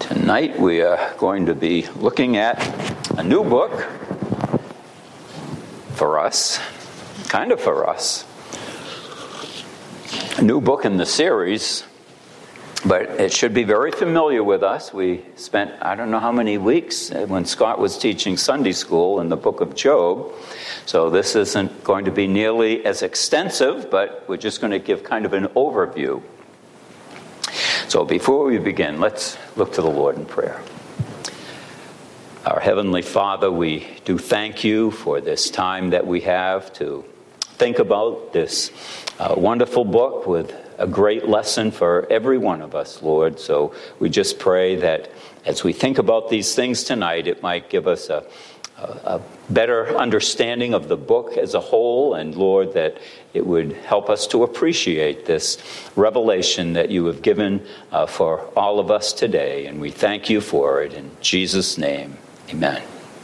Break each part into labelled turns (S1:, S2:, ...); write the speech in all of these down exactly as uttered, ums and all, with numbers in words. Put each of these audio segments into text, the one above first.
S1: Tonight we are going to be looking at a new book for us, kind of for us. A new book in the series, but it should be very familiar with us. We spent, I don't know how many weeks when Scott was teaching Sunday school in the book of Job. So this isn't going to be nearly as extensive, but we're just going to give kind of an overview. So before we begin, let's look to the Lord in prayer. Our Heavenly Father, we do thank you for this time that we have to think about this uh, wonderful book with a great lesson for every one of us, Lord. So we just pray that as we think about these things tonight, it might give us a, a, a better understanding of the book as a whole, and Lord, that it would help us to appreciate this revelation that you have given uh, for all of us today. And we thank you for it in Jesus' name. Amen.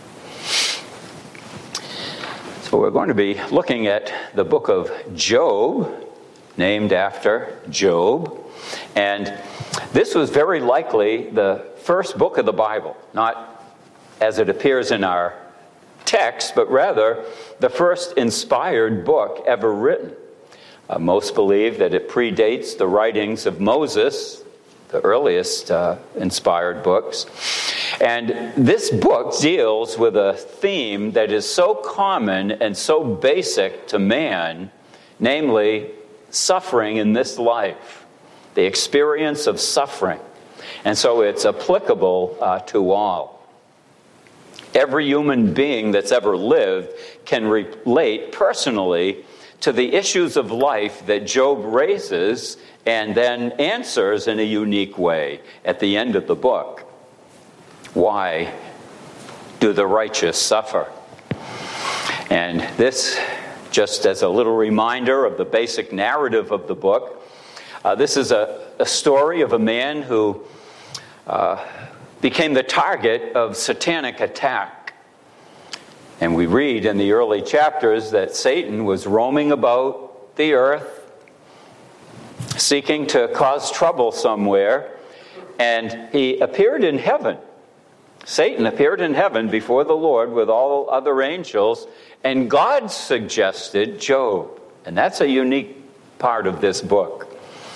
S1: So we're going to be looking at the book of Job, named after Job. And this was very likely the first book of the Bible, not as it appears in our text, but rather the first inspired book ever written. Uh, most believe that it predates the writings of Moses, the earliest uh, inspired books. And this book deals with a theme that is so common and so basic to man, namely suffering in this life, the experience of suffering. And so it's applicable uh, to all. Every human being that's ever lived can relate personally to the issues of life that Job raises and then answers in a unique way at the end of the book. Why do the righteous suffer? And this, just as a little reminder of the basic narrative of the book, uh, this is a, a story of a man who uh, became the target of satanic attack. And we read in the early chapters that Satan was roaming about the earth, seeking to cause trouble somewhere, and he appeared in heaven. Satan appeared in heaven before the Lord with all other angels, and God suggested Job. And that's a unique part of this book.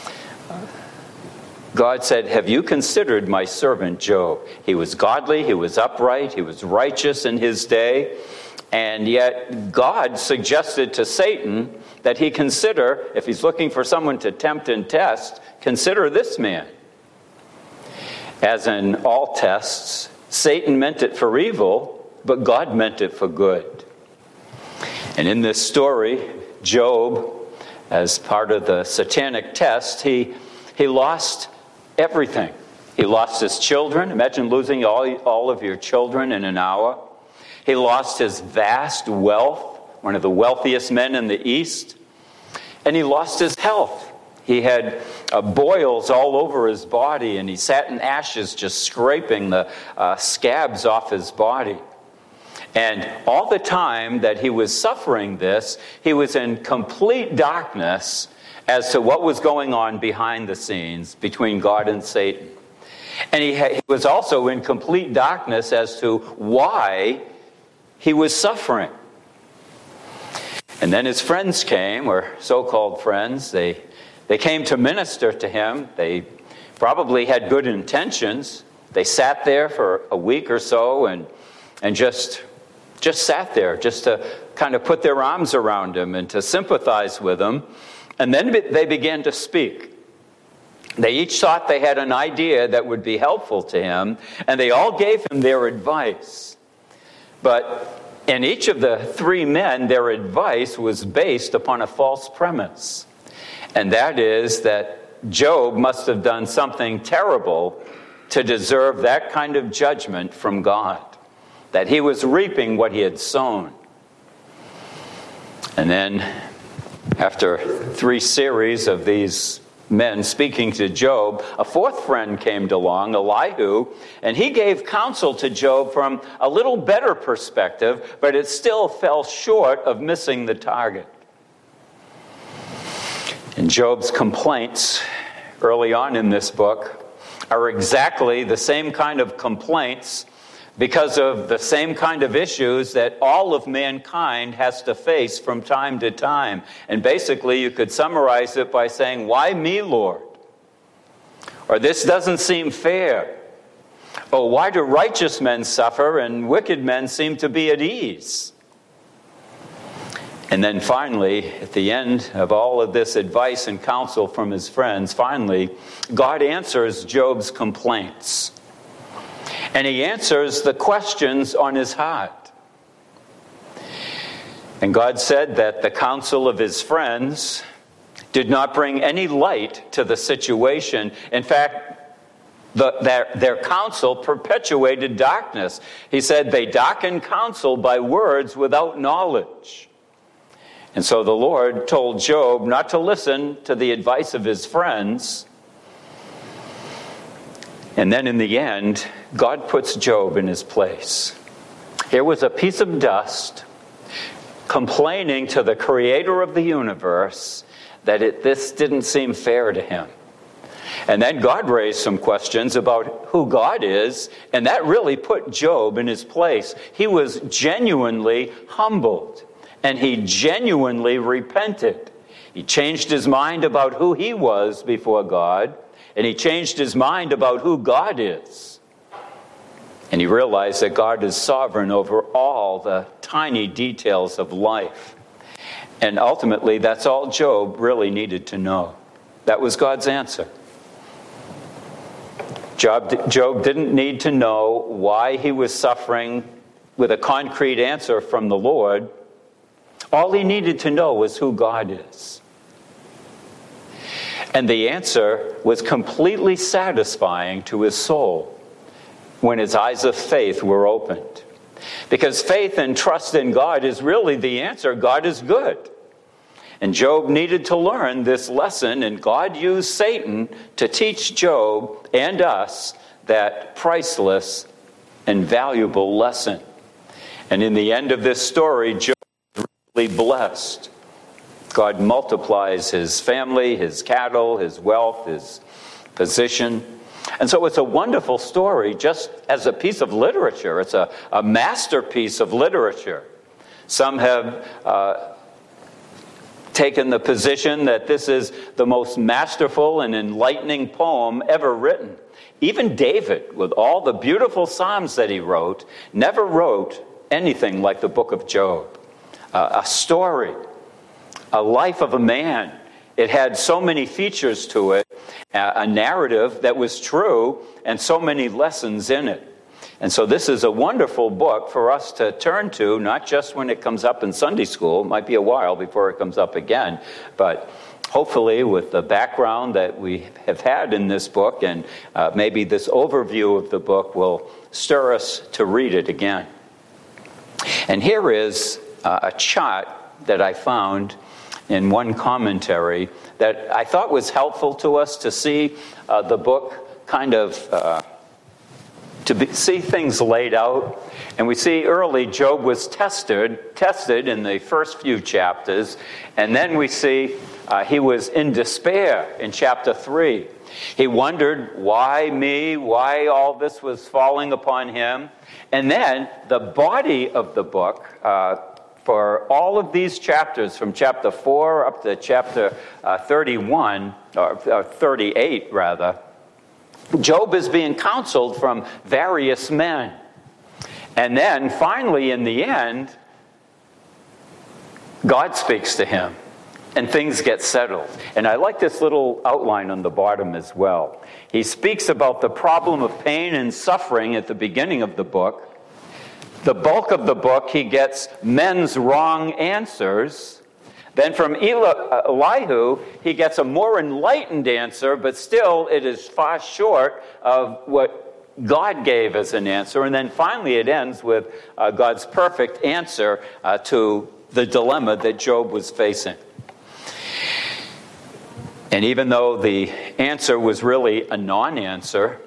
S1: God said, "Have you considered my servant Job? He was godly, he was upright, he was righteous in his day." And yet God suggested to Satan that he consider, if he's looking for someone to tempt and test, consider this man. As in all tests, Satan meant it for evil, but God meant it for good. And in this story, Job, as part of the satanic test, he, he lost everything. He lost his children. Imagine losing all, all of your children in an hour. He lost his vast wealth, one of the wealthiest men in the East. And he lost his health. He had uh, boils all over his body, and he sat in ashes just scraping the uh, scabs off his body. And all the time that he was suffering this, he was in complete darkness as to what was going on behind the scenes between God and Satan. And he, ha- he was also in complete darkness as to why he was suffering. And then his friends came, or so-called friends. They they came to minister to him. They probably had good intentions. They sat there for a week or so and and just just sat there, just to kind of put their arms around him and to sympathize with him. And then they began to speak. They each thought they had an idea that would be helpful to him, and they all gave him their advice. But in each of the three men, their advice was based upon a false premise. And that is that Job must have done something terrible to deserve that kind of judgment from God. That he was reaping what he had sown. And then, after three series of these men speaking to Job, a fourth friend came along, Elihu, and he gave counsel to Job from a little better perspective, but it still fell short of missing the target. And Job's complaints early on in this book are exactly the same kind of complaints because of the same kind of issues that all of mankind has to face from time to time. And basically, you could summarize it by saying, "Why me, Lord?" Or, "This doesn't seem fair." Or, "Why do righteous men suffer and wicked men seem to be at ease?" And then finally, at the end of all of this advice and counsel from his friends, finally, God answers Job's complaints. And he answers the questions on his heart. And God said that the counsel of his friends did not bring any light to the situation. In fact, the, their, their counsel perpetuated darkness. He said they darkened counsel by words without knowledge. And so the Lord told Job not to listen to the advice of his friends. And then in the end, God puts Job in his place. Here was a piece of dust complaining to the creator of the universe that it, this didn't seem fair to him. And then God raised some questions about who God is, and that really put Job in his place. He was genuinely humbled. And he genuinely repented. He changed his mind about who he was before God, and he changed his mind about who God is. And he realized that God is sovereign over all the tiny details of life. And ultimately, that's all Job really needed to know. That was God's answer. Job, Job didn't need to know why he was suffering with a concrete answer from the Lord. All he needed to know was who God is. And the answer was completely satisfying to his soul when his eyes of faith were opened. Because faith and trust in God is really the answer. God is good. And Job needed to learn this lesson, and God used Satan to teach Job and us that priceless and valuable lesson. And in the end of this story, Job blessed. God multiplies his family, his cattle, his wealth, his position. And so it's a wonderful story just as a piece of literature. It's a, a masterpiece of literature. Some have uh, taken the position that this is the most masterful and enlightening poem ever written. Even David, with all the beautiful psalms that he wrote, never wrote anything like the book of Job. Uh, a story, a life of a man. It had so many features to it, uh, a narrative that was true, and so many lessons in it. And so this is a wonderful book for us to turn to, not just when it comes up in Sunday school. It might be a while before it comes up again, but hopefully with the background that we have had in this book, and uh, maybe this overview of the book will stir us to read it again. And here is Uh, a chart that I found in one commentary that I thought was helpful to us to see uh, the book kind of, uh, to be, see things laid out. And we see early Job was tested, tested in the first few chapters. And then we see uh, he was in despair in chapter three. He wondered, why me? Why all this was falling upon him? And then the body of the book, uh, for all of these chapters, from chapter four up to chapter uh, thirty-one, or, or thirty-eight rather, Job is being counseled from various men. And then finally in the end, God speaks to him and things get settled. And I like this little outline on the bottom as well. He speaks about the problem of pain and suffering at the beginning of the book. The bulk of the book, he gets men's wrong answers. Then from Elihu, he gets a more enlightened answer, but still it is far short of what God gave as an answer. And then finally it ends with uh, God's perfect answer uh, to the dilemma that Job was facing. And even though the answer was really a non-answer,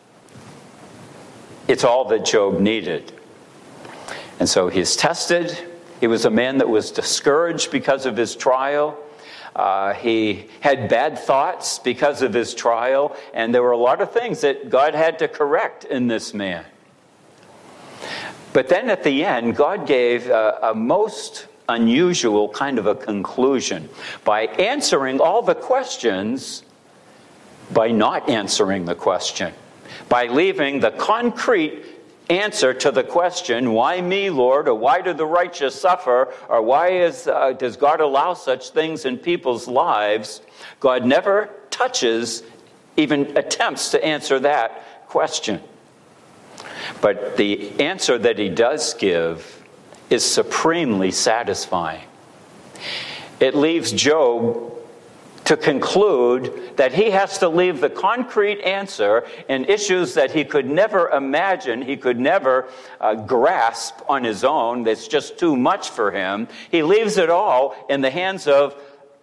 S1: it's all that Job needed. And so he's tested. He was a man that was discouraged because of his trial. Uh, he had bad thoughts because of his trial, and there were a lot of things that God had to correct in this man. But then at the end, God gave a, a most unusual kind of a conclusion by answering all the questions by not answering the question, by leaving the concrete answer to the question, why me, Lord, or why do the righteous suffer, or why is uh, does God allow such things in people's lives? God never touches, even attempts to answer that question. But the answer that he does give is supremely satisfying. It leaves Job to conclude that he has to leave the concrete answer in issues that he could never imagine, he could never uh, grasp on his own. That's just too much for him. He leaves it all in the hands of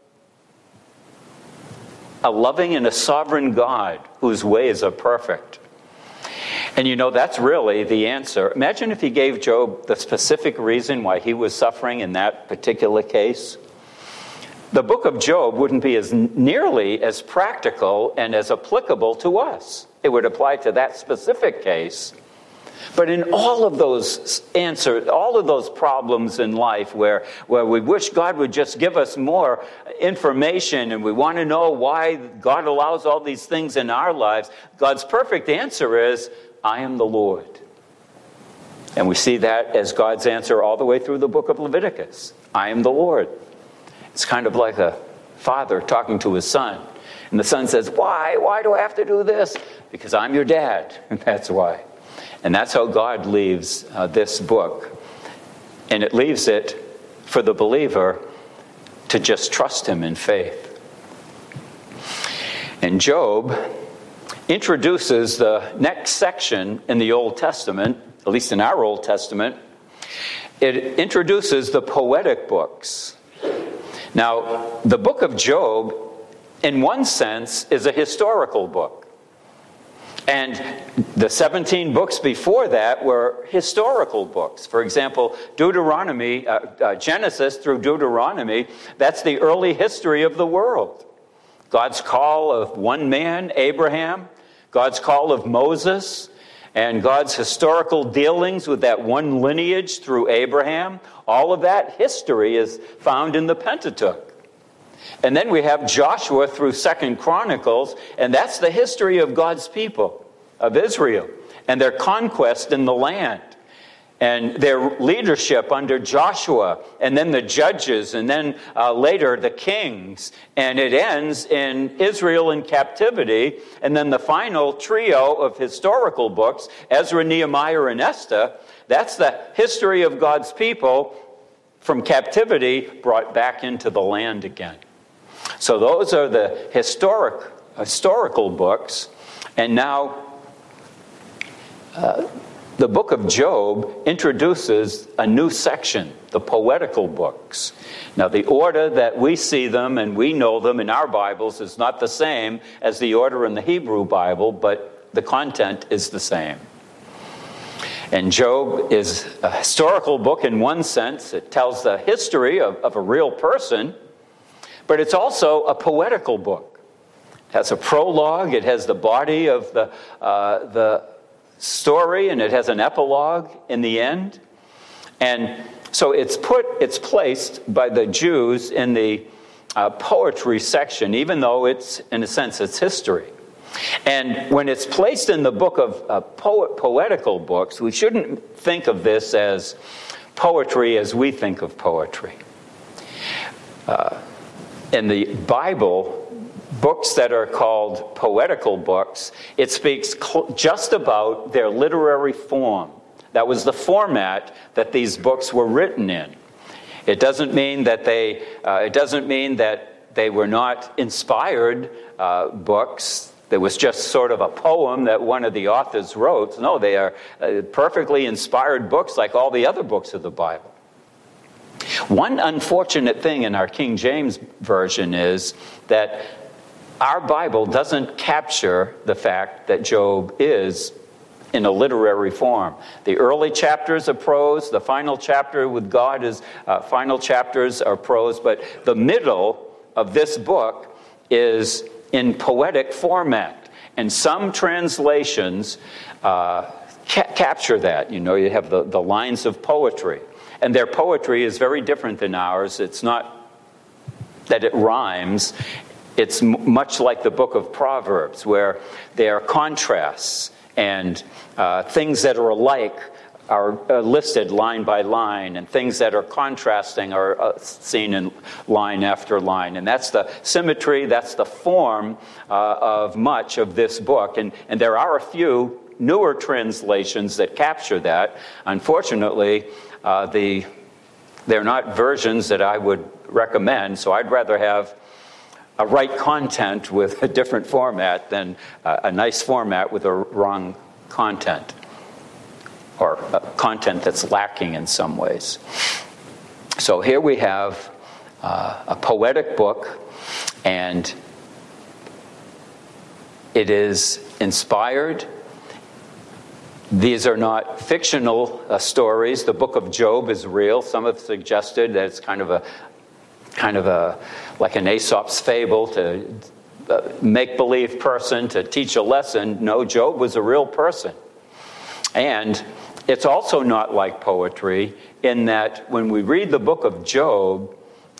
S1: a loving and a sovereign God whose ways are perfect. And you know, that's really the answer. Imagine if he gave Job the specific reason why he was suffering in that particular case. The book of Job wouldn't be as nearly as practical and as applicable to us. It would apply to that specific case. But in all of those answers, all of those problems in life where, where we wish God would just give us more information and we want to know why God allows all these things in our lives, God's perfect answer is, I am the Lord. And we see that as God's answer all the way through the book of Leviticus. I am the Lord. It's kind of like a father talking to his son. And the son says, why? Why do I have to do this? Because I'm your dad. And that's why. And that's how God leaves uh, this book. And it leaves it for the believer to just trust him in faith. And Job introduces the next section in the Old Testament, at least in our Old Testament. It introduces the poetic books. Now, the book of Job, in one sense, is a historical book. And the seventeen books before that were historical books. For example, Deuteronomy, uh, uh, Genesis through Deuteronomy, that's the early history of the world. God's call of one man, Abraham, God's call of Moses, and God's historical dealings with that one lineage through Abraham. All of that history is found in the Pentateuch. And then we have Joshua through Second Chronicles, and that's the history of God's people, of Israel, and their conquest in the land, and their leadership under Joshua, and then the judges, and then uh, later the kings. And it ends in Israel in captivity, and then the final trio of historical books, Ezra, Nehemiah, and Esther. That's the history of God's people from captivity brought back into the land again. So those are the historic, historical books. And now uh, the book of Job introduces a new section, the poetical books. Now the order that we see them and we know them in our Bibles is not the same as the order in the Hebrew Bible, but the content is the same. And Job is a historical book in one sense. It tells the history of, of a real person, but it's also a poetical book. It has a prologue, it has the body of the, uh, the story, and it has an epilogue in the end. And so it's put, it's placed by the Jews in the uh, poetry section, even though it's, in a sense, it's history. And when it's placed in the book of uh, poet, poetical books, we shouldn't think of this as poetry as we think of poetry. Uh, in the Bible, books that are called poetical books, it speaks cl- just about their literary form. That was the format that these books were written in. It doesn't mean that they. Uh, it doesn't mean that they were not inspired uh, books. There was just sort of a poem that one of the authors wrote. No, they are uh, perfectly inspired books like all the other books of the Bible. One unfortunate thing in our King James Version is that our Bible doesn't capture the fact that Job is in a literary form. The early chapters are prose. The final chapter with God is uh, final chapters are prose. But the middle, of this book is in poetic format. And some translations uh, ca- capture that. You know, you have the, the lines of poetry. And their poetry is very different than ours. It's not that it rhymes. It's m- much like the book of Proverbs, where there are contrasts and uh, things that are alike are uh, listed line by line, and things that are contrasting are uh, seen in line after line. And that's the symmetry, that's the form uh, of much of this book. And, and there are a few newer translations that capture that. Unfortunately, uh, the they're not versions that I would recommend, so I'd rather have a right content with a different format than uh, a nice format with a wrong content, or uh, content that's lacking in some ways. So here we have uh, a poetic book, and it is inspired. These are not fictional uh, stories. The book of Job is real. Some have suggested that it's kind of a, kind of a, like an Aesop's fable to uh, make-believe person to teach a lesson. No, Job was a real person. And it's also not like poetry in that when we read the book of Job,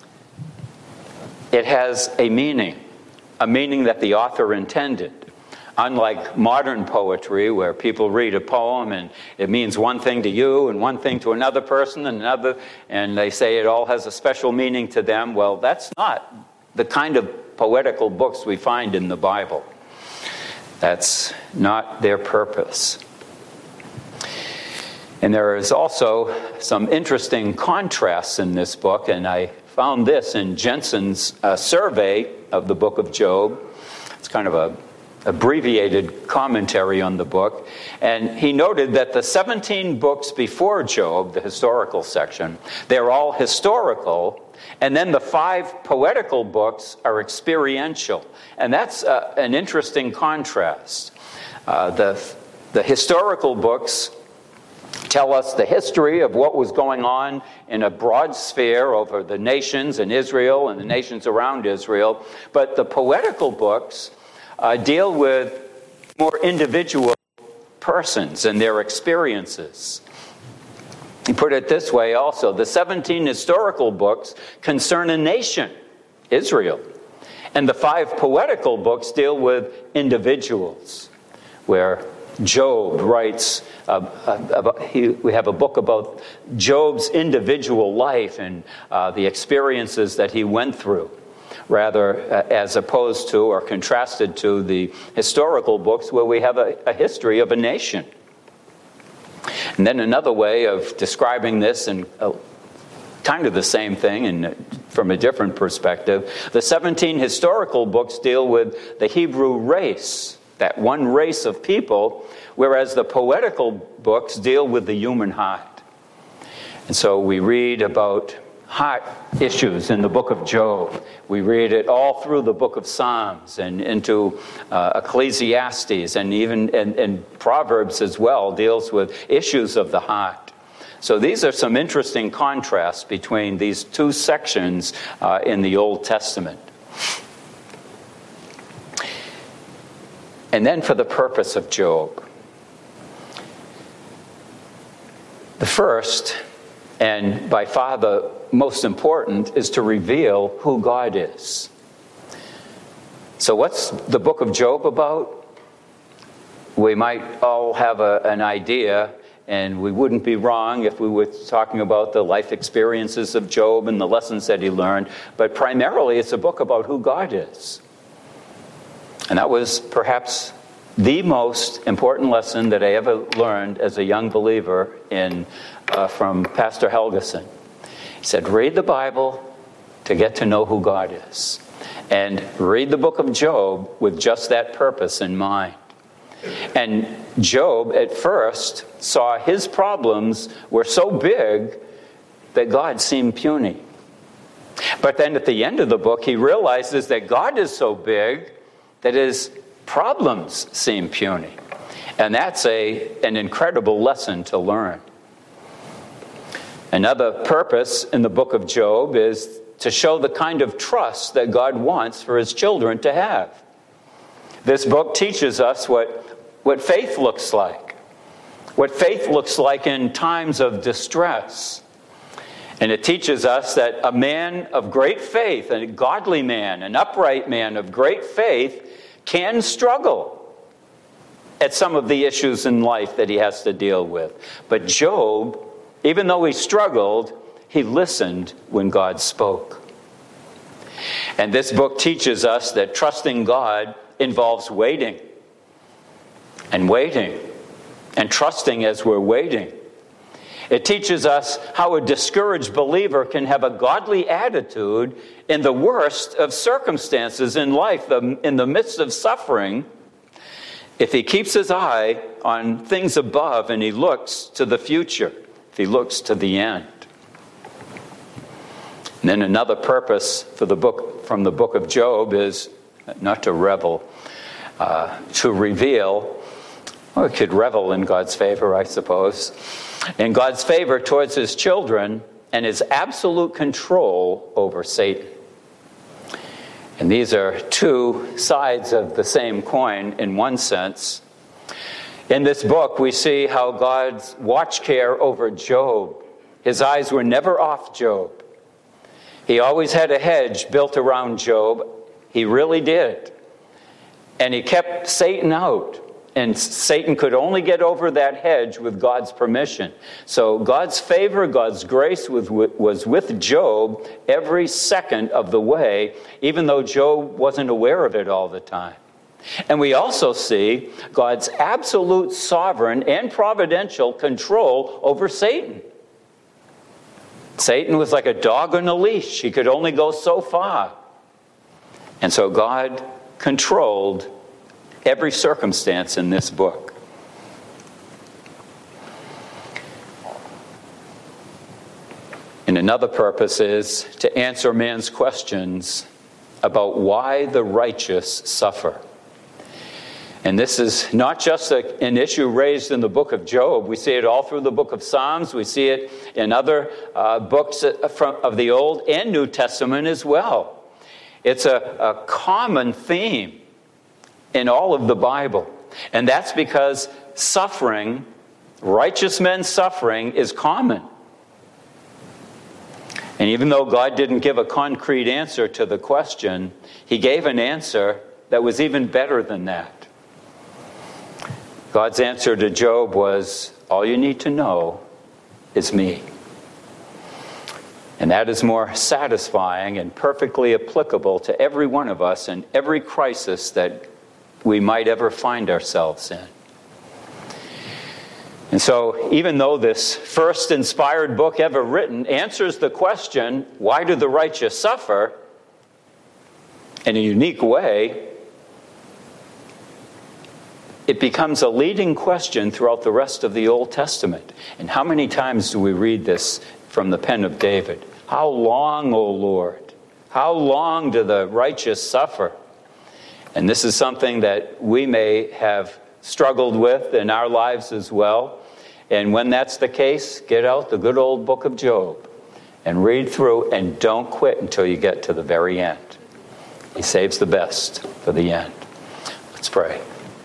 S1: it has a meaning, a meaning that the author intended. Unlike modern poetry, where people read a poem and it means one thing to you and one thing to another person and another, and they say it all has a special meaning to them. Well, that's not the kind of poetical books we find in the Bible. That's not their purpose. And there is also some interesting contrasts in this book, and I found this in Jensen's uh, survey of the book of Job. It's kind of a abbreviated commentary on the book, and he noted that the seventeen books before Job, the historical section, they're all historical, and then the five poetical books are experiential. And that's uh, an interesting contrast. Uh, the, the historical books tell us the history of what was going on in a broad sphere over the nations in Israel and the nations around Israel, but the poetical books Uh, deal with more individual persons and their experiences. He put it this way also: the seventeen historical books concern a nation, Israel, and the five poetical books deal with individuals, where Job writes, uh, uh, about, he, we have a book about Job's individual life and uh, the experiences that he went through, rather uh, as opposed to or contrasted to the historical books where we have a, a history of a nation. And then another way of describing this, and uh, kind of the same thing and from a different perspective, the seventeen historical books deal with the Hebrew race, that one race of people, whereas the poetical books deal with the human heart. And so we read about heart issues in the book of Job. We read it all through the book of Psalms and into uh, Ecclesiastes, and even and, and Proverbs as well deals with issues of the heart. So these are some interesting contrasts between these two sections uh, in the Old Testament. And then for the purpose of Job. The first, and by far the most important, is to reveal who God is. So what's the book of Job about? We might all have a, an idea, and we wouldn't be wrong if we were talking about the life experiences of Job and the lessons that he learned, but primarily it's a book about who God is. And that was perhaps the most important lesson that I ever learned as a young believer in uh, from Pastor Helgeson. He said, read the Bible to get to know who God is. And read the book of Job with just that purpose in mind. And Job, at first, saw his problems were so big that God seemed puny. But then at the end of the book, he realizes that God is so big that his problems seem puny. And that's a, an incredible lesson to learn. Another purpose in the book of Job is to show the kind of trust that God wants for his children to have. This book teaches us what, what faith looks like, what faith looks like in times of distress. And it teaches us that a man of great faith, a godly man, an upright man of great faith, can struggle at some of the issues in life that he has to deal with. But Job, even though he struggled, he listened when God spoke. And this book teaches us that trusting God involves waiting and waiting and trusting as we're waiting. It teaches us how a discouraged believer can have a godly attitude in the worst of circumstances in life, in the midst of suffering, if he keeps his eye on things above and he looks to the future, if he looks to the end. And then another purpose for the book, from the book of Job, is not to revel, uh, to reveal. Well, we could revel in God's favor, I suppose. In God's favor towards his children and his absolute control over Satan. And these are two sides of the same coin in one sense. In this book, we see how God's watch care over Job. His eyes were never off Job. He always had a hedge built around Job. He really did. And he kept Satan out. And Satan could only get over that hedge with God's permission. So God's favor, God's grace was with Job every second of the way, even though Job wasn't aware of it all the time. And we also see God's absolute sovereign and providential control over Satan. Satan was like a dog on a leash. He could only go so far. And so God controlled every circumstance in this book. And another purpose is to answer man's questions about why the righteous suffer. And this is not just a, an issue raised in the book of Job. We see it all through the book of Psalms. We see it in other uh, books from, of the Old and New Testament as well. It's a, a common theme in all of the Bible. And that's because suffering, righteous men's suffering, is common. And even though God didn't give a concrete answer to the question, he gave an answer that was even better than that. God's answer to Job was, all you need to know is me. And that is more satisfying and perfectly applicable to every one of us in every crisis that we might ever find ourselves in. And so, even though this first inspired book ever written answers the question, why do the righteous suffer, in a unique way, it becomes a leading question throughout the rest of the Old Testament. And how many times do we read this from the pen of David? How long, O Lord? How long do the righteous suffer? And this is something that we may have struggled with in our lives as well. And when that's the case, get out the good old book of Job and read through, and don't quit until you get to the very end. He saves the best for the end. Let's pray.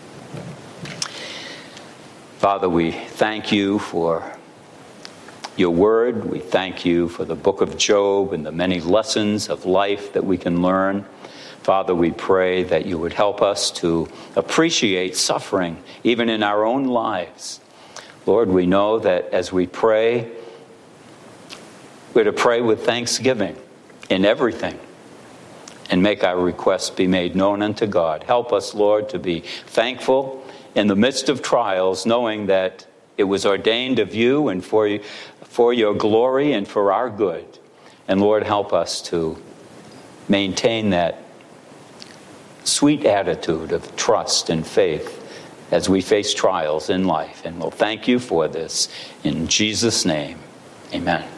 S1: Father, we thank you for your word. We thank you for the book of Job and the many lessons of life that we can learn. Father, we pray that you would help us to appreciate suffering, even in our own lives. Lord, we know that as we pray, we're to pray with thanksgiving in everything and make our requests be made known unto God. Help us, Lord, to be thankful in the midst of trials, knowing that it was ordained of you and for you, for your glory and for our good. And Lord, help us to maintain that sweet attitude of trust and faith as we face trials in life. And we'll thank you for this. In Jesus' name, amen.